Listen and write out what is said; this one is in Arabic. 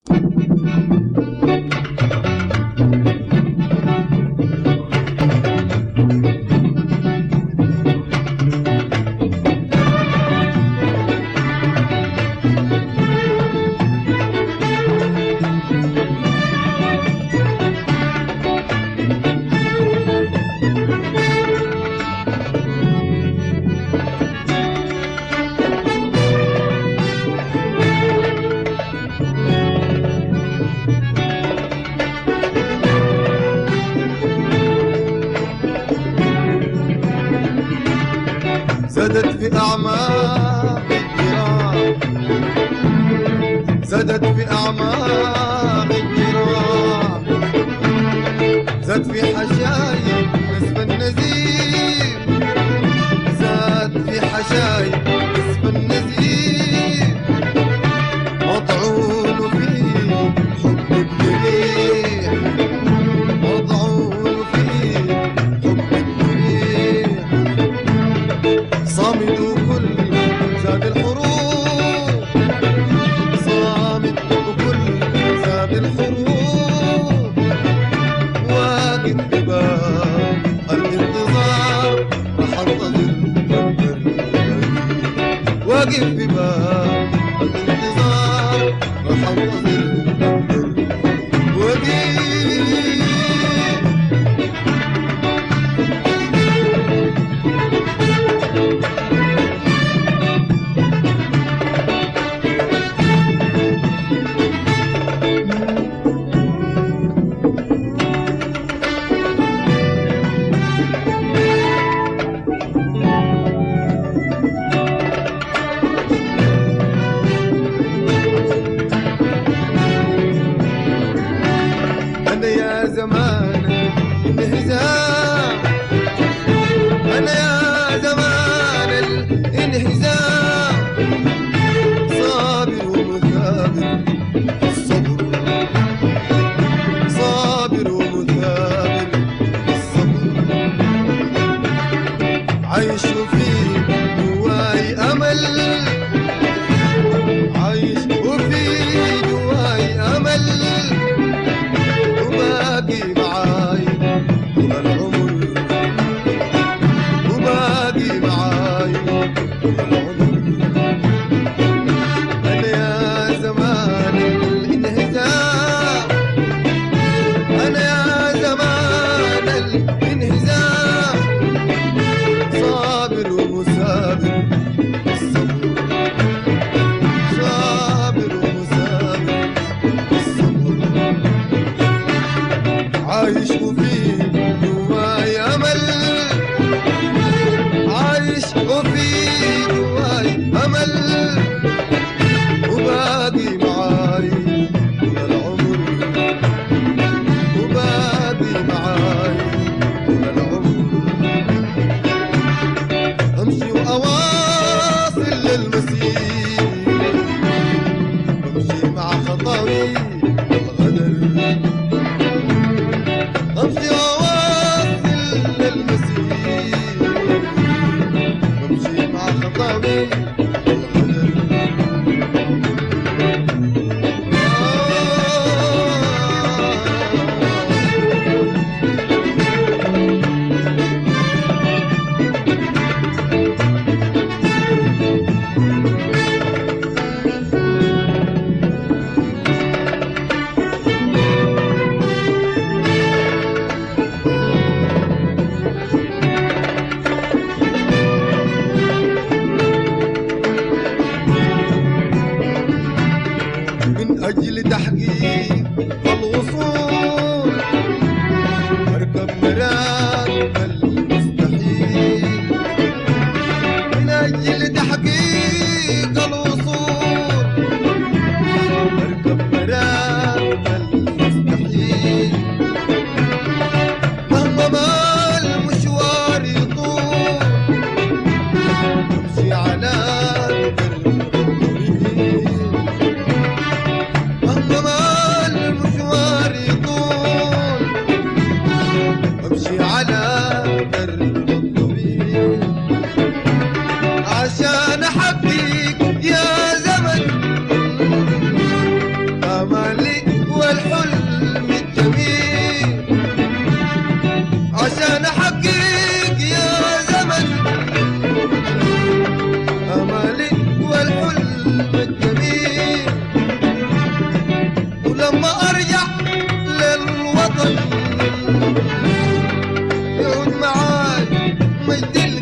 زادت في أعماق الجراح، زادت في أعماق الجراح، زاد في حشايب اسم النزيف، زاد في حشايب اسم النزيف، مطعون فيه حب الجريح، مطعون فيه حب الجريح، صامد وكل زاد الحروب، صامد وكل زاد الحروب، واقف بباب الانتظار رح انتظر، واقف بباب الانتظار رح انتظر، واقف أنا يا زمان الانهزام، أنا يا زمان الانهزام، صابر ومثابر الصبر، صابر ومثابر الصبر، عايش وفي جواي أمل، عايش وفي جواي أمل، وباقي معاي طول العمر، وباقي معاي طول العمر، أنا يا زمان الانهزام، أنا يا زمان الانهزام، صابر ومثابر الصبر، صابر ومثابر الصبر، عايش وفي جواي أمل، عايش وفي جواي أمل، وباقي معاي طول العمر، وباقي معاي طول العمر، أمشي وأواصل للمسير، بمشي مع خطاوي الغدر، أمشي وأواصل للمسير، بمشي مع خطاوي الغدر، من أجل تحقيق الوصول أركب مراكب المستحيل، من أجل تحقيق الوصول أركب مراكب المستحيل، مهما ما المشوار يطول أمشي على درب الطريق، مهما ما المشوار يطول ولما ارجع للوطن يعود معاي مجد